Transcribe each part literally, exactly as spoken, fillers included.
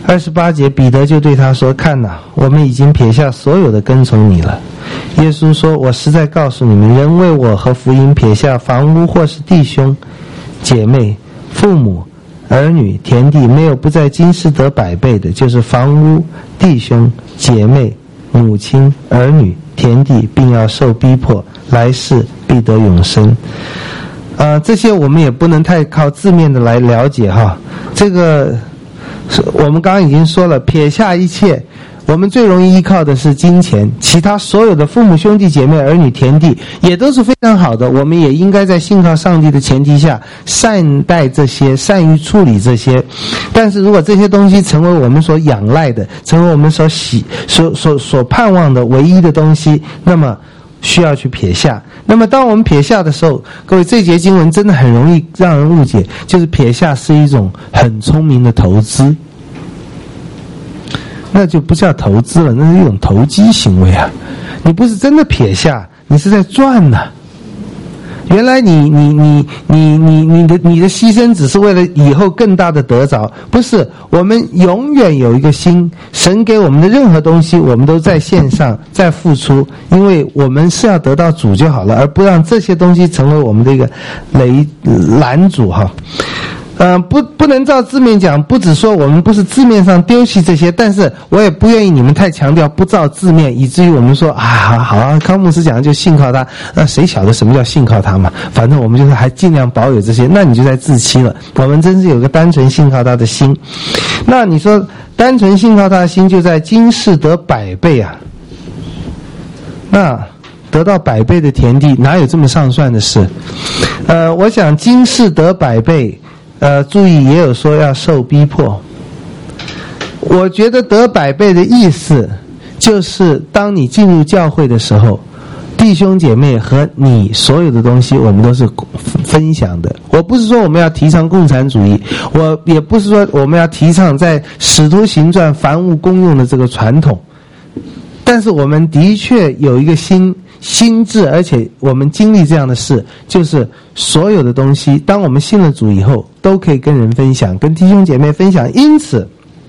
二十八节，彼得就对他说：看哪，我们已经撇下所有的跟从你了。耶稣说：我实在告诉你们，人为我和福音撇下房屋或是弟兄姐妹父母儿女田地，没有不在今世得百倍的，就是房屋弟兄姐妹母亲儿女田地，并要受逼迫，来世必得永生。呃，这些我们也不能太靠字面的来了解哈。这个我们刚刚已经说了，撇下一切，我们最容易依靠的是金钱，其他所有的父母兄弟姐妹儿女田地也都是非常好的，我们也应该在信靠上帝的前提下善待这些，善于处理这些。但是如果这些东西成为我们所仰赖的，成为我们所喜所所所盼望的唯一的东西，那么需要去撇下。那么当我们撇下的时候，各位，这节经文真的很容易让人误解，就是撇下是一种很聪明的投资，那就不叫投资了，那是一种投机行为啊！你不是真的撇下，你是在赚呢、啊。原来你你你你你你的你的牺牲只是为了以后更大的得着，不是。我们永远有一个心，神给我们的任何东西，我们都在线上在付出，因为我们是要得到主就好了，而不让这些东西成为我们的一个雷拦阻哈。呃，不不能照字面讲，不只说我们不是字面上丢弃这些，但是我也不愿意你们太强调不照字面，以至于我们说啊，好啊，康牧师讲的就信靠他，那谁晓得什么叫信靠他嘛？反正我们就是还尽量保有这些，那你就在自欺了。我们真是有个单纯信靠他的心。那你说单纯信靠他的心，就在今世得百倍啊？那得到百倍的田地，哪有这么上算的事？呃，我想今世得百倍。呃，注意也有说要受逼迫。我觉得得百倍的意思，就是当你进入教会的时候，弟兄姐妹和你所有的东西，我们都是分享的。我不是说我们要提倡共产主义，我也不是说我们要提倡在使徒行传凡物公用的这个传统，但是我们的确有一个心心智，而且我们经历这样的事，就是所有的东西当我们信了主以后都可以跟人分享，跟弟兄姐妹分享。因此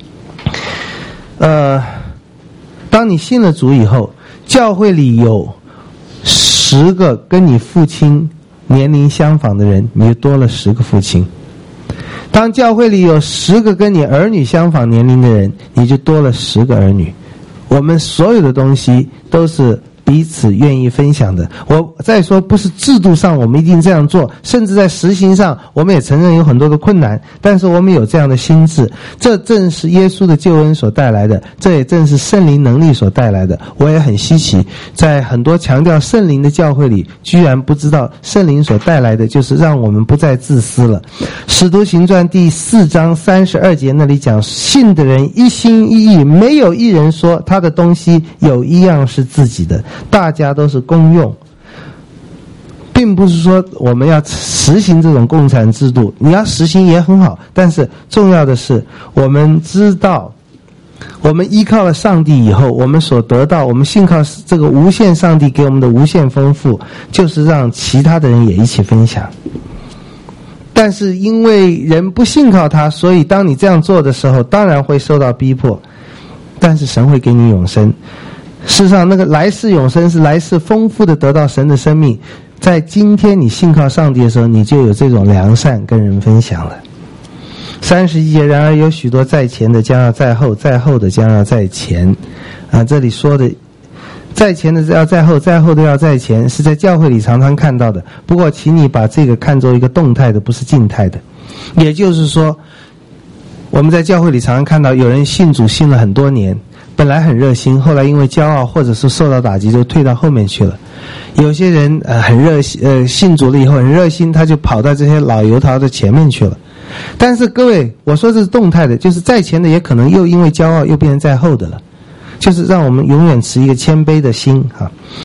呃，当你信了主以后，教会里有十个跟你父亲年龄相仿的人，你就多了十个父亲。当教会里有十个跟你儿女相仿年龄的人，你就多了十个儿女。我们所有的东西都是彼此愿意分享的。我再说，不是制度上我们一定这样做，甚至在实行上我们也承认有很多的困难，但是我们有这样的心智，这正是耶稣的救恩所带来的，这也正是圣灵能力所带来的。我也很稀奇，在很多强调圣灵的教会里，居然不知道圣灵所带来的就是让我们不再自私了。使徒行传第四章三十二节那里讲，信的人一心一意，没有一人说他的东西有一样是自己的，大家都是公用。并不是说我们要实行这种共产制度，你要实行也很好，但是重要的是我们知道，我们依靠了上帝以后，我们所得到，我们信靠这个无限上帝给我们的无限丰富，就是让其他的人也一起分享。但是因为人不信靠他，所以当你这样做的时候，当然会受到逼迫，但是神会给你永生。事实上，那个来世永生是来世丰富的得到神的生命，在今天你信靠上帝的时候，你就有这种良善跟人分享了。三十一节，然而有许多在前的将要在后，在后的将要在前。啊，这里说的在前的要在后，在后的要在前，是在教会里常常看到的。不过请你把这个看作一个动态的，不是静态的。也就是说，我们在教会里常常看到有人信主信了很多年，本来很热心，后来因为骄傲或者是受到打击，就退到后面去了。有些人呃很热心，呃信主了以后很热心，他就跑到这些老油桃的前面去了。但是各位，我说这是动态的，就是在前的也可能又因为骄傲又变成在后的了，就是让我们永远持一个谦卑的心哈。